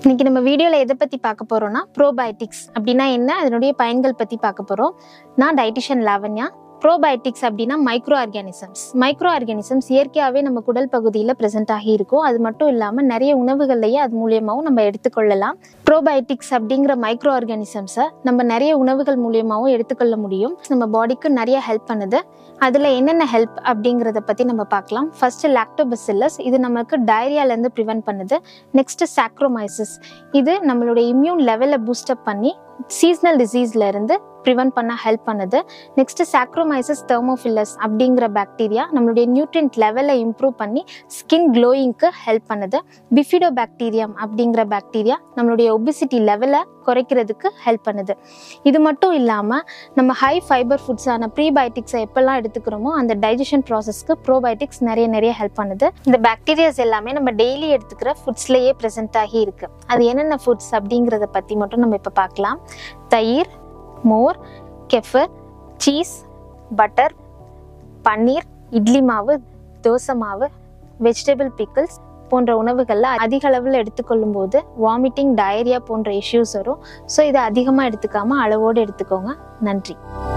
இன்னைக்கு நம்ம வீடியோல எதை பத்தி பார்க்க போறோம்னா ப்ரோபயோட்டிக்ஸ் அப்படின்னா என்ன, அதனுடைய பயன்கள் பத்தி பார்க்க போறோம். நான் டயட்டிஷியன் லாவண்யா. ப்ரோபயோட்டிக்ஸ் அப்படின்னா மைக்ரோ ஆர்கானிசம்ஸ் இயற்கையாகவே நம்ம குடல் பகுதியில் ப்ரெசென்ட் ஆகி இருக்கும். அது மட்டும் இல்லாமல் நிறைய உணவுகள்லையே அது மூலியமாகவும் நம்ம எடுத்துக்கொள்ளலாம். ப்ரோபயோட்டிக்ஸ் அப்படிங்கிற மைக்ரோ ஆர்கானிசம்ஸை நம்ம நிறைய உணவுகள் மூலியமாகவும் எடுத்துக்கொள்ள முடியும். நம்ம பாடிக்கு நிறைய ஹெல்ப் பண்ணுது. அதில் என்னென்ன ஹெல்ப் அப்படிங்கிறத பற்றி நம்ம பார்க்கலாம். ஃபர்ஸ்ட் லாக்டோபசில்லஸ், இது நமக்கு டயரியாலேருந்து ப்ரிவென்ட் பண்ணுது. நெக்ஸ்ட் சாக்ரோமைசிஸ், இது நம்மளுடைய இம்யூன் லெவலை பூஸ்டப் பண்ணி சீசனல் டிசீஸ்ல இருந்து ப்ரிவென்ட் பண்ண ஹெல்ப் பண்ணுது. நெக்ஸ்ட் சாக்ரோமைசிஸ் தெர்மோஃபில்லஸ் அப்படிங்கிற பாக்டீரியா நம்மளுடைய நியூட்ரியன்ட் லெவலை இம்ப்ரூவ் பண்ணி ஸ்கின் க்ளோயிங்க்கு ஹெல்ப் பண்ணுது. பிஃபிடோபாக்டீரியம் அப்படிங்கிற பாக்டீரியா நம்மளுடைய ஒபிசிட்டி லெவலை குறைக்கிறதுக்கு ஹெல்ப் பண்ணுது. இது மட்டும் இல்லாமல் நம்ம ஹை ஃபைபர் ஃபுட்ஸான ப்ரீபயோட்டிக்ஸை எப்பெல்லாம் எடுத்துக்கிறோமோ அந்த டைஜஷன் ப்ராசஸ்க்கு ப்ரோபயோட்டிக்ஸ் நிறைய ஹெல்ப் பண்ணுது. இந்த பாக்டீரியாஸ் எல்லாமே நம்ம டெய்லி எடுத்துக்கிற ஃபுட்ஸ்லேயே ப்ரெசென்ட் ஆகி இருக்கு. அது என்னென்ன ஃபுட்ஸ் அப்படிங்கிறத பற்றி மட்டும் நம்ம இப்போ பார்க்கலாம். தயிர், மோர், kefir, cheese, butter, paneer, idli மாவு, தோசை மாவு, வெஜிடபிள் பிக்கிள்ஸ் போன்ற உணவுகளில் அதிக அளவில் எடுத்துக்கொள்ளும் போது வாமிட்டிங், டயரியா போன்ற இஷ்யூஸ் வரும். ஸோ இதை அதிகமாக எடுத்துக்காமல் அளவோடு எடுத்துக்கோங்க. நன்றி.